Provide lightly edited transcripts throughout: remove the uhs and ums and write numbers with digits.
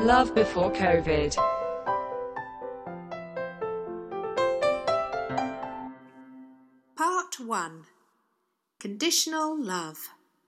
Love before COVID. Part 1. Conditional love.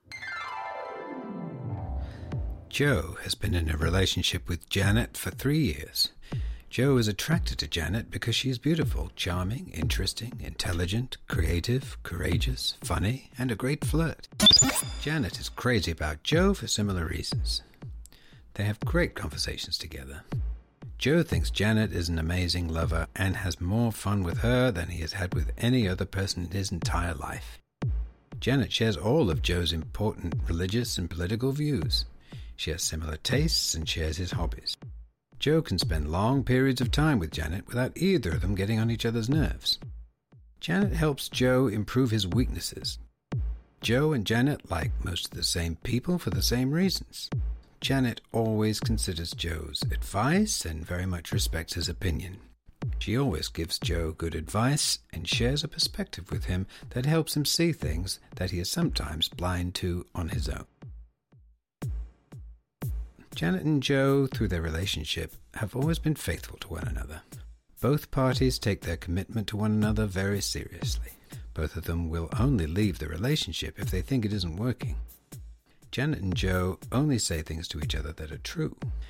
Joe has been in a relationship with Janet for 3 years. Joe is attracted to Janet because she is beautiful, charming, interesting, intelligent, creative, courageous, funny, and a great flirt. Janet is crazy about Joe for similar reasons. They have great conversations together. Joe thinks Janet is an amazing lover and has more fun with her than he has had with any other person in his entire life. Janet shares all of Joe's important religious and political views. She has similar tastes and shares his hobbies. Joe can spend long periods of time with Janet without either of them getting on each other's nerves. Janet helps Joe improve his weaknesses. Joe and Janet like most of the same people for the same reasons. Janet always considers Joe's advice and very much respects his opinion. She always gives Joe good advice and shares a perspective with him that helps him see things that he is sometimes blind to on his own. Janet and Joe, through their relationship, have always been faithful to one another. Both parties take their commitment to one another very seriously. Both of them will only leave the relationship if they think it isn't working. Janet and Joe only say things to each other that are true.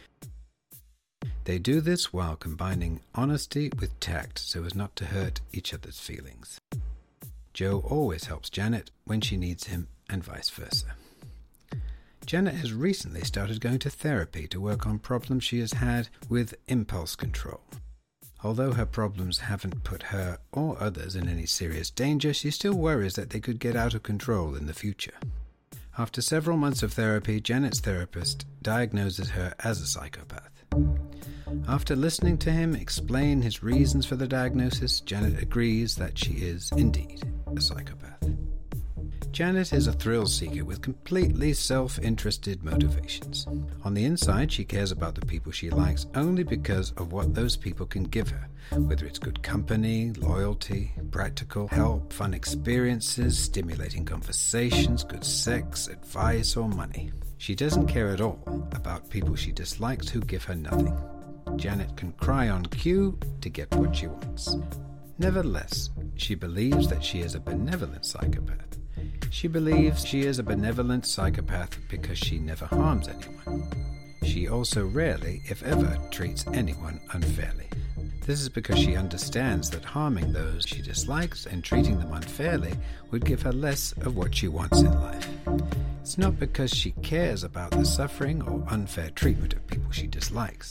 They do this while combining honesty with tact so as not to hurt each other's feelings. Joe always helps Janet when she needs him and vice versa. Janet has recently started going to therapy to work on problems she has had with impulse control. Although her problems haven't put her or others in any serious danger, she still worries that they could get out of control in the future. After several months of therapy, Janet's therapist diagnoses her as a psychopath. After listening to him explain his reasons for the diagnosis, Janet agrees that she is indeed a psychopath. Janet is a thrill-seeker with completely self-interested motivations. On the inside, she cares about the people she likes only because of what those people can give her, whether it's good company, loyalty, practical help, fun experiences, stimulating conversations, good sex, advice, or money. She doesn't care at all about people she dislikes who give her nothing. Janet can cry on cue to get what she wants. Nevertheless, she believes that she is a benevolent psychopath. She believes she is a benevolent psychopath because she never harms anyone. She also rarely, if ever, treats anyone unfairly. This is because she understands that harming those she dislikes and treating them unfairly would give her less of what she wants in life. It's not because she cares about the suffering or unfair treatment of people she dislikes.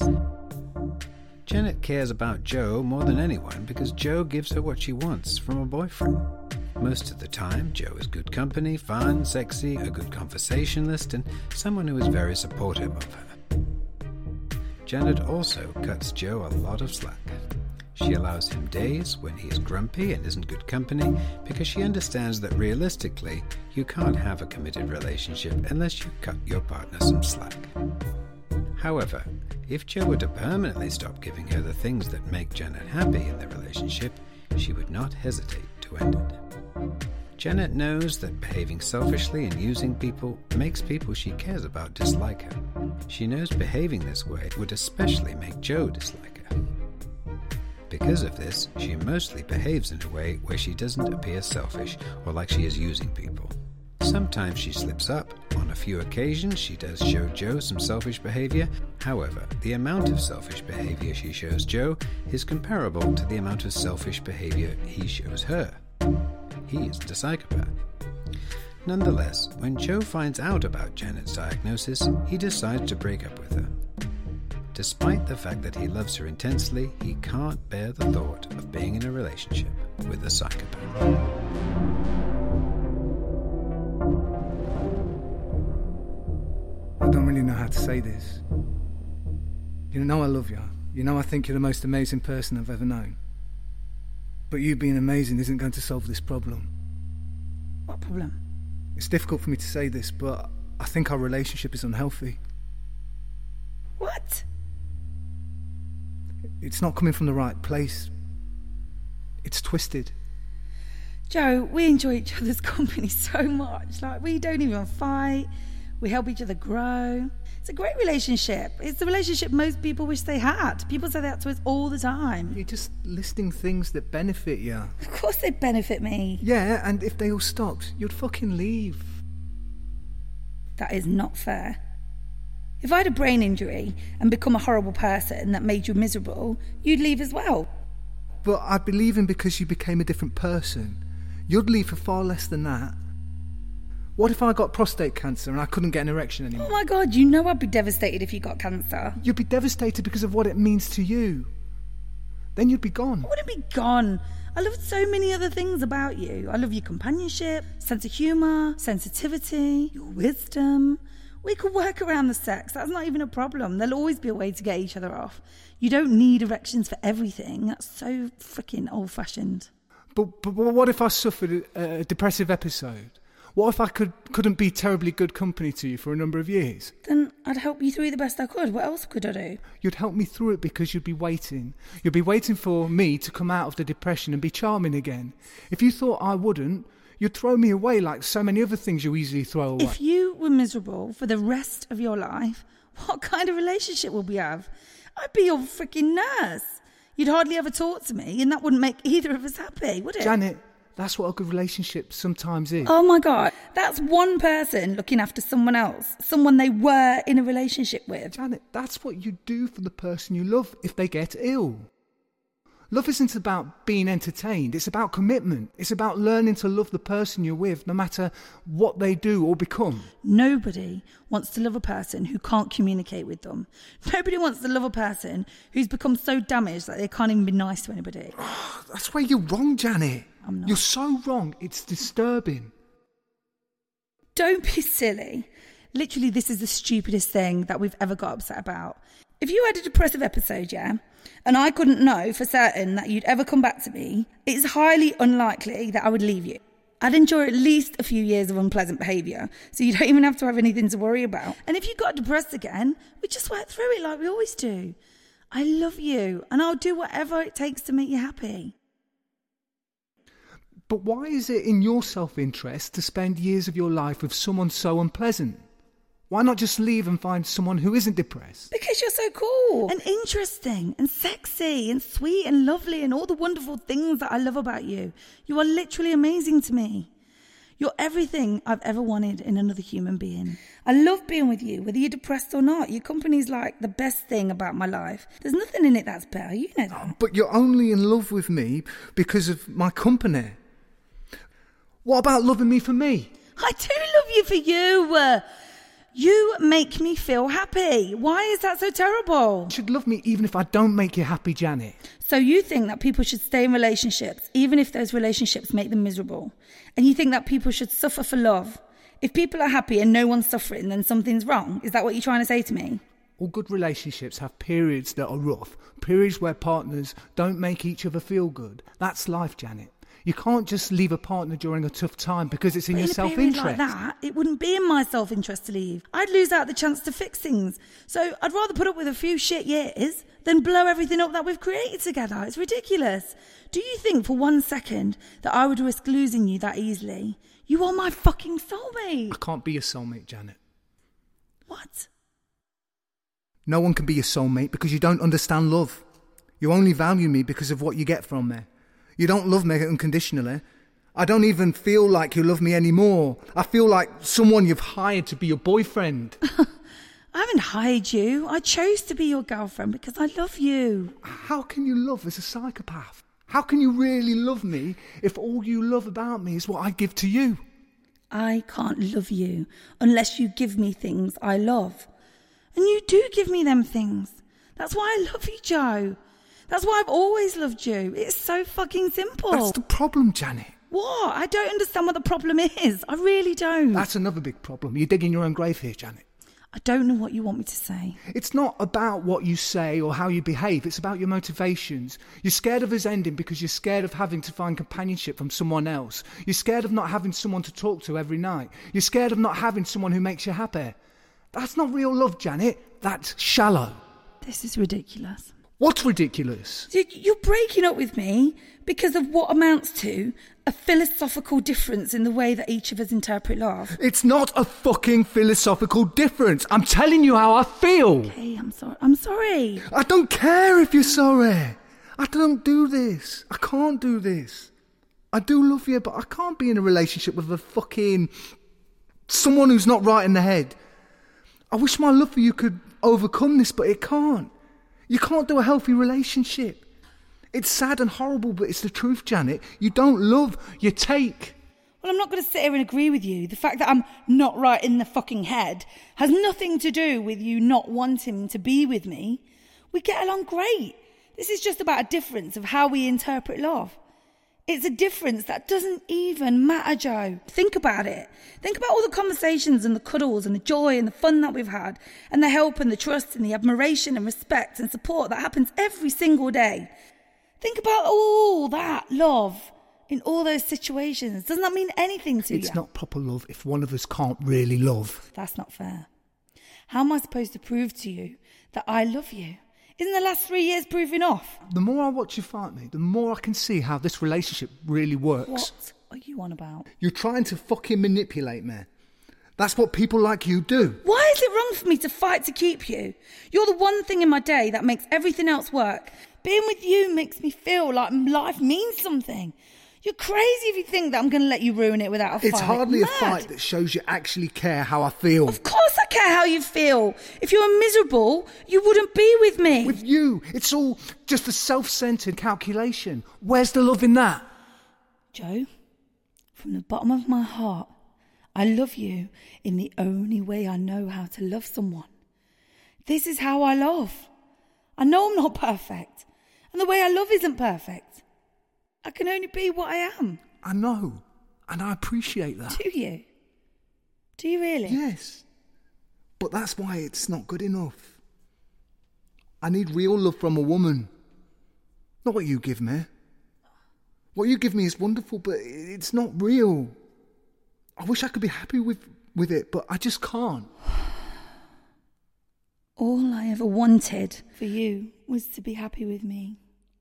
Janet cares about Joe more than anyone because Joe gives her what she wants from a boyfriend. Most of the time, Joe is good company, fun, sexy, a good conversationalist, and someone who is very supportive of her. Janet also cuts Joe a lot of slack. She allows him days when he is grumpy and isn't good company because she understands that realistically, you can't have a committed relationship unless you cut your partner some slack. However, if Joe were to permanently stop giving her the things that make Janet happy in the relationship, she would not hesitate to end it. Janet knows that behaving selfishly and using people makes people she cares about dislike her. She knows behaving this way would especially make Joe dislike her. Because of this, she mostly behaves in a way where she doesn't appear selfish or like she is using people. Sometimes she slips up. On a few occasions, she does show Joe some selfish behavior. However, the amount of selfish behavior she shows Joe is comparable to the amount of selfish behavior he shows her. He isn't a psychopath. Nonetheless, when Joe finds out about Janet's diagnosis, he decides to break up with her. Despite the fact that he loves her intensely, he can't bear the thought of being in a relationship with a psychopath. I don't really know how to say this. You know I love you. You know I think you're the most amazing person I've ever known. But you being amazing isn't going to solve this problem. What problem? It's difficult for me to say this, but I think our relationship is unhealthy. What? It's not coming from the right place. It's twisted. Joe, we enjoy each other's company so much. Like, we don't even fight. We help each other grow. It's a great relationship. It's the relationship most people wish they had. People say that to us all the time. You're just listing things that benefit you. Of course they benefit me. Yeah, and if they all stopped, you'd fucking leave. That is not fair. If I had a brain injury and become a horrible person that made you miserable, you'd leave as well. But I'd be leaving because you became a different person. You'd leave for far less than that. What if I got prostate cancer and I couldn't get an erection anymore? Oh my God, you know I'd be devastated if you got cancer. You'd be devastated because of what it means to you. Then you'd be gone. I wouldn't be gone. I love so many other things about you. I love your companionship, sense of humour, sensitivity, your wisdom. We could work around the sex. That's not even a problem. There'll always be a way to get each other off. You don't need erections for everything. That's so freaking old-fashioned. But what if I suffered a depressive episode? What if I couldn't be terribly good company to you for a number of years? Then I'd help you through the best I could. What else could I do? You'd help me through it because you'd be waiting. You'd be waiting for me to come out of the depression and be charming again. If you thought I wouldn't, you'd throw me away like so many other things you easily throw away. If you were miserable for the rest of your life, what kind of relationship would we have? I'd be your freaking nurse. You'd hardly ever talk to me, and that wouldn't make either of us happy, would it? Janet, that's what a good relationship sometimes is. Oh my God, that's one person looking after someone else, someone they were in a relationship with. Janet, that's what you do for the person you love if they get ill. Love isn't about being entertained, it's about commitment. It's about learning to love the person you're with, no matter what they do or become. Nobody wants to love a person who can't communicate with them. Nobody wants to love a person who's become so damaged that they can't even be nice to anybody. That's where you're wrong, Janet. I'm not. You're so wrong, it's disturbing. Don't be silly. Literally, this is the stupidest thing that we've ever got upset about. If you had a depressive episode, yeah, and I couldn't know for certain that you'd ever come back to me, it's highly unlikely that I would leave you. I'd endure at least a few years of unpleasant behaviour, so you don't even have to have anything to worry about. And if you got depressed again, we just work through it like we always do. I love you, and I'll do whatever it takes to make you happy. But why is it in your self-interest to spend years of your life with someone so unpleasant? Why not just leave and find someone who isn't depressed? Because you're so cool and interesting and sexy and sweet and lovely and all the wonderful things that I love about you. You are literally amazing to me. You're everything I've ever wanted in another human being. I love being with you, whether you're depressed or not. Your company's like the best thing about my life. There's nothing in it that's better, you know that. But you're only in love with me because of my company. What about loving me for me? I do love you for you. You make me feel happy. Why is that so terrible? You should love me even if I don't make you happy, Janet. So you think that people should stay in relationships even if those relationships make them miserable? And you think that people should suffer for love? If people are happy and no one's suffering, then something's wrong. Is that what you're trying to say to me? All good relationships have periods that are rough. Periods where partners don't make each other feel good. That's life, Janet. You can't just leave a partner during a tough time because it's in your self-interest. Like that, it wouldn't be in my self-interest to leave. I'd lose out the chance to fix things. So I'd rather put up with a few shit years than blow everything up that we've created together. It's ridiculous. Do you think for 1 second that I would risk losing you that easily? You are my fucking soulmate. I can't be your soulmate, Janet. What? No one can be your soulmate because you don't understand love. You only value me because of what you get from me. You don't love me unconditionally. I don't even feel like you love me anymore. I feel like someone you've hired to be your boyfriend. I haven't hired you. I chose to be your girlfriend because I love you. How can you love as a psychopath? How can you really love me if all you love about me is what I give to you? I can't love you unless you give me things I love. And you do give me them things. That's why I love you, Joe. That's why I've always loved you. It's so fucking simple. That's the problem, Janet. What? I don't understand what the problem is. I really don't. That's another big problem. You're digging your own grave here, Janet. I don't know what you want me to say. It's not about what you say or how you behave. It's about your motivations. You're scared of us ending because you're scared of having to find companionship from someone else. You're scared of not having someone to talk to every night. You're scared of not having someone who makes you happy. That's not real love, Janet. That's shallow. This is ridiculous. What's ridiculous? You're breaking up with me because of what amounts to a philosophical difference in the way that each of us interpret love. It's not a fucking philosophical difference. I'm telling you how I feel. Okay, I'm sorry. I don't care if you're sorry. I don't do this. I can't do this. I do love you, but I can't be in a relationship with a fucking... someone who's not right in the head. I wish my love for you could overcome this, but it can't. You can't do a healthy relationship. It's sad and horrible, but it's the truth, Janet. You don't love, you take. Well, I'm not going to sit here and agree with you. The fact that I'm not right in the fucking head has nothing to do with you not wanting to be with me. We get along great. This is just about a difference of how we interpret love. It's a difference that doesn't even matter, Joe. Think about it. Think about all the conversations and the cuddles and the joy and the fun that we've had and the help and the trust and the admiration and respect and support that happens every single day. Think about all that love in all those situations. Doesn't that mean anything to you? It's not proper love if one of us can't really love. That's not fair. How am I supposed to prove to you that I love you? Isn't the last 3 years proving off? The more I watch you fight me, the more I can see how this relationship really works. What are you on about? You're trying to fucking manipulate me. That's what people like you do. Why is it wrong for me to fight to keep you? You're the one thing in my day that makes everything else work. Being with you makes me feel like life means something. You're crazy if you think that I'm going to let you ruin it without a fight. It's hardly a fight that shows you actually care how I feel. Of course I care how you feel. If you were miserable, you wouldn't be with me. With you, it's all just a self-centered calculation. Where's the love in that? Joe, from the bottom of my heart, I love you in the only way I know how to love someone. This is how I love. I know I'm not perfect, and the way I love isn't perfect. I can only be what I am. I know, and I appreciate that. Do you? Do you really? Yes, but that's why it's not good enough. I need real love from a woman, not what you give me. What you give me is wonderful, but it's not real. I wish I could be happy with it, but I just can't. All I ever wanted for you was to be happy with me.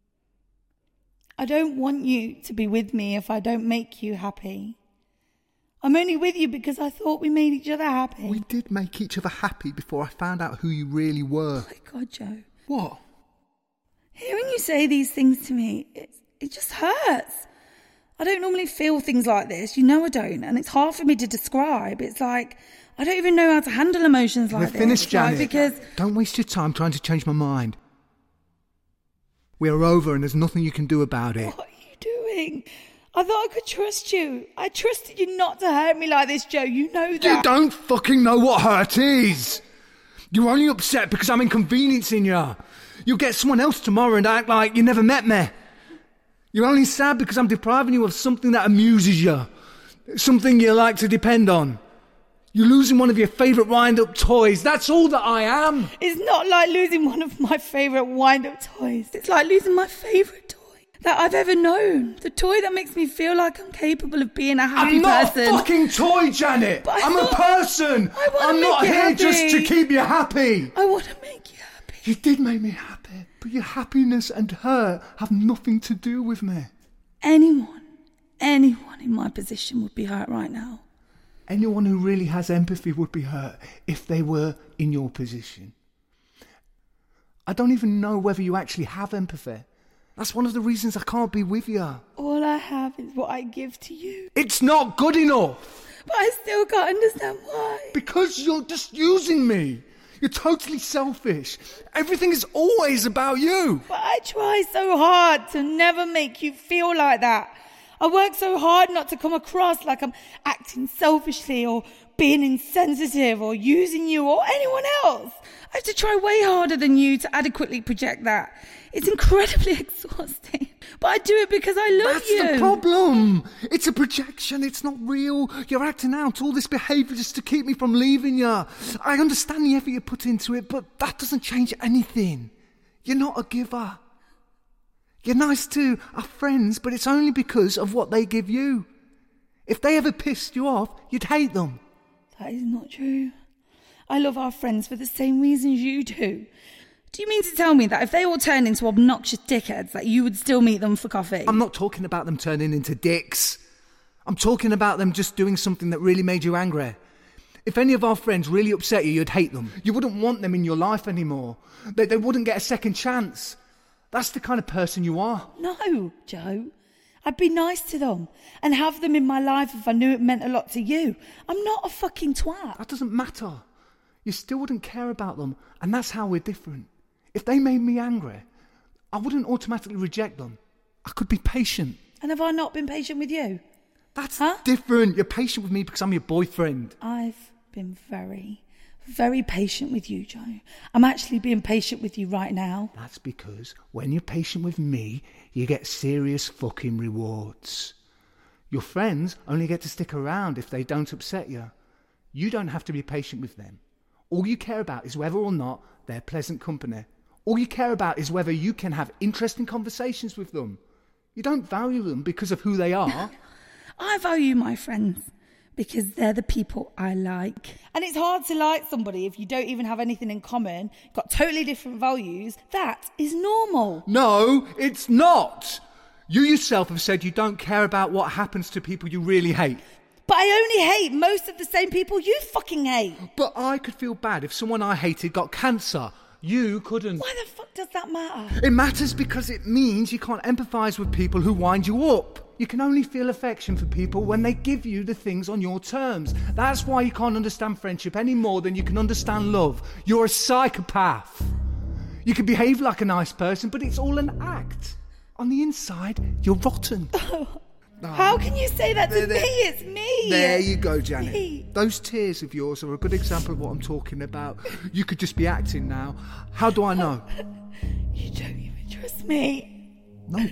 I don't want you to be with me if I don't make you happy. I'm only with you because I thought we made each other happy. We did make each other happy before I found out who you really were. Oh my God, Joe. What? Hearing you say these things to me, it just hurts. I don't normally feel things like this. You know I don't. And it's hard for me to describe. It's like, I don't even know how to handle emotions like this. We're finished, Janet. Because don't waste your time trying to change my mind. We're over and there's nothing you can do about it. What are you doing? I thought I could trust you. I trusted you not to hurt me like this, Joe. You know that. You don't fucking know what hurt is. You're only upset because I'm inconveniencing you. You'll get someone else tomorrow and act like you never met me. You're only sad because I'm depriving you of something that amuses you. Something you like to depend on. You're losing one of your favourite wind-up toys. That's all that I am. It's not like losing one of my favourite wind-up toys. It's like losing my favourite toy that I've ever known. The toy that makes me feel like I'm capable of being a happy person. I'm not a fucking toy, Janet. I'm a person. I'm not here just to keep you happy. I want to make you happy. You did make me happy, but your happiness and hurt have nothing to do with me. Anyone in my position would be hurt right now. Anyone who really has empathy would be hurt if they were in your position. I don't even know whether you actually have empathy. That's one of the reasons I can't be with you. All I have is what I give to you. It's not good enough. But I still can't understand why. Because you're just using me. You're totally selfish. Everything is always about you. But I try so hard to never make you feel like that. I work so hard not to come across like I'm acting selfishly or being insensitive or using you or anyone else. I have to try way harder than you to adequately project that. It's incredibly exhausting. But I do it because I love you. That's the problem. It's a projection. It's not real. You're acting out all this behaviour just to keep me from leaving you. I understand the effort you put into it, but that doesn't change anything. You're not a giver. You're nice to our friends, but it's only because of what they give you. If they ever pissed you off, you'd hate them. That is not true. I love our friends for the same reasons you do. Do you mean to tell me that if they all turned into obnoxious dickheads, that you would still meet them for coffee? I'm not talking about them turning into dicks. I'm talking about them just doing something that really made you angry. If any of our friends really upset you, you'd hate them. You wouldn't want them in your life anymore. They wouldn't get a second chance. That's the kind of person you are. No, Joe. I'd be nice to them and have them in my life if I knew it meant a lot to you. I'm not a fucking twat. That doesn't matter. You still wouldn't care about them, and that's how we're different. If they made me angry, I wouldn't automatically reject them. I could be patient. And have I not been patient with you? That's different. You're patient with me because I'm your boyfriend. I've been very, very patient with you, Joe. I'm actually being patient with you right now. That's because when you're patient with me, you get serious fucking rewards. Your friends only get to stick around if they don't upset you. You don't have to be patient with them. All you care about is whether or not they're pleasant company. All you care about is whether you can have interesting conversations with them. You don't value them because of who they are. I value my friends because they're the people I like. And it's hard to like somebody if you don't even have anything in common, got totally different values. That is normal. No, it's not. You yourself have said you don't care about what happens to people you really hate. But I only hate most of the same people you fucking hate. But I could feel bad if someone I hated got cancer. You couldn't. Why the fuck does that matter? It matters because it means you can't empathise with people who wind you up. You can only feel affection for people when they give you the things on your terms. That's why you can't understand friendship any more than you can understand love. You're a psychopath. You can behave like a nice person, but it's all an act. On the inside, you're rotten. How can you say that to me? It's me. There you go, Janet. Me. Those tears of yours are a good example of what I'm talking about. You could just be acting now. How do I know? You don't even trust me. Nope.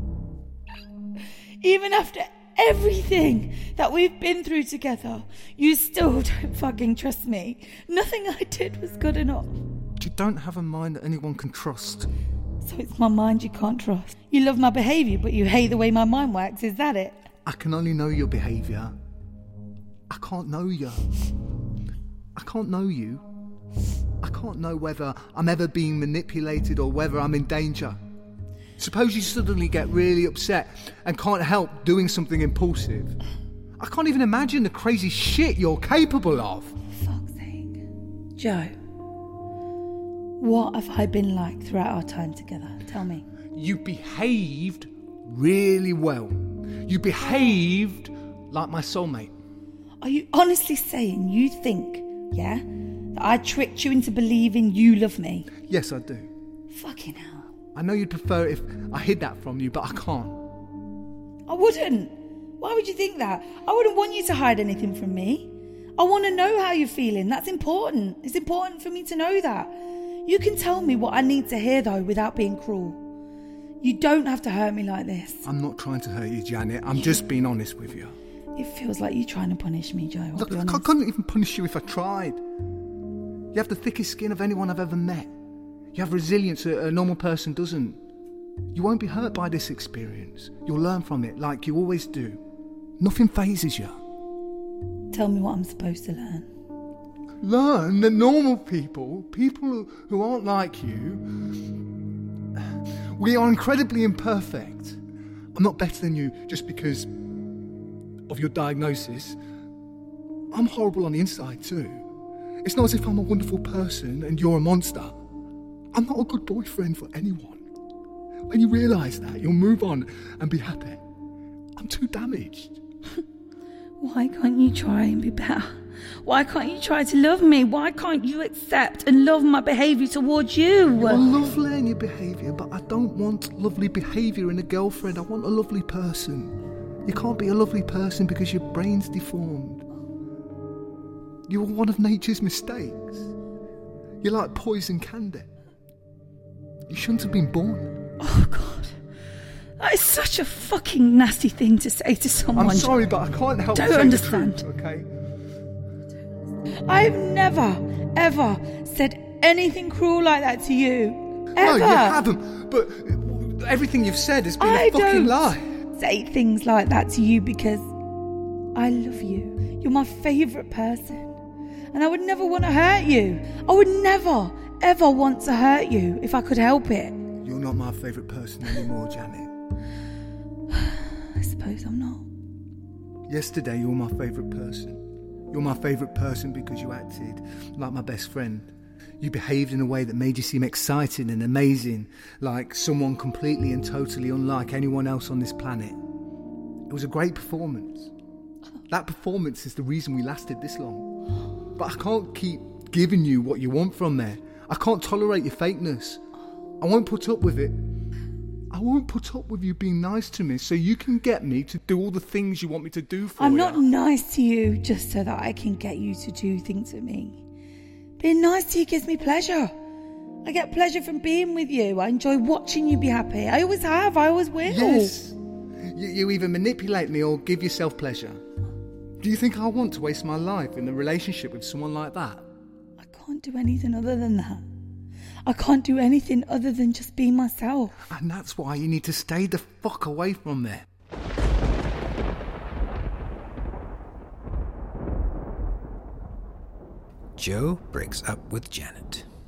Even after everything that we've been through together, you still don't fucking trust me. Nothing I did was good enough. You don't have a mind that anyone can trust. So it's my mind you can't trust. You love my behaviour, but you hate the way my mind works. Is that it? I can only know your behaviour. I can't know you. I can't know you. I can't know whether I'm ever being manipulated or whether I'm in danger. Suppose you suddenly get really upset and can't help doing something impulsive. I can't even imagine the crazy shit you're capable of. For fuck's sake. Joe, what have I been like throughout our time together? Tell me. You behaved really well. You behaved like my soulmate. Are you honestly saying you think, that I tricked you into believing you love me? Yes, I do. Fucking hell. I know you'd prefer it if I hid that from you, but I can't. I wouldn't. Why would you think that? I wouldn't want you to hide anything from me. I want to know how you're feeling. That's important. It's important for me to know that. You can tell me what I need to hear, though, without being cruel. You don't have to hurt me like this. I'm not trying to hurt you, Janet. I'm just being honest with you. It feels like you're trying to punish me, Joe. Look, I couldn't even punish you if I tried. You have the thickest skin of anyone I've ever met. You have resilience that a normal person doesn't. You won't be hurt by this experience. You'll learn from it like you always do. Nothing phases you. Tell me what I'm supposed to learn. Learn that normal people who aren't like you, we are incredibly imperfect. I'm not better than you just because of your diagnosis. I'm horrible on the inside too. It's not as if I'm a wonderful person and you're a monster. I'm not a good boyfriend for anyone. When you realise that, you'll move on and be happy. I'm too damaged. Why can't you try and be better? Why can't you try to love me? Why can't you accept and love my behaviour towards you? You're lovely in your behaviour, but I don't want lovely behaviour in a girlfriend. I want a lovely person. You can't be a lovely person because your brain's deformed. You were one of nature's mistakes. You're like poison candy. You shouldn't have been born. Oh, God. That is such a fucking nasty thing to say to someone. I'm sorry, but I can't help Don't understand. The truth, okay? I've never, ever said anything cruel like that to you. Ever. No, you haven't. But everything you've said has been a fucking lie. I don't say things like that to you because I love you. You're my favourite person. And I would never want to hurt you. I would never, ever want to hurt you if I could help it. You're not my favourite person anymore, Janet. I suppose I'm not. Yesterday, you were my favourite person. You're my favourite person because you acted like my best friend. You behaved in a way that made you seem exciting and amazing, like someone completely and totally unlike anyone else on this planet. It was a great performance. That performance is the reason we lasted this long. But I can't keep giving you what you want from there. I can't tolerate your fakeness. I won't put up with it. I won't put up with you being nice to me so you can get me to do all the things you want me to do for you. I'm not nice to you just so that I can get you to do things with me. Being nice to you gives me pleasure. I get pleasure from being with you. I enjoy watching you be happy. I always have. I always will. Yes. You either manipulate me or give yourself pleasure. Do you think I want to waste my life in a relationship with someone like that? I can't do anything other than that. I can't do anything other than just be myself. And that's why you need to stay the fuck away from there. Joe breaks up with Janet.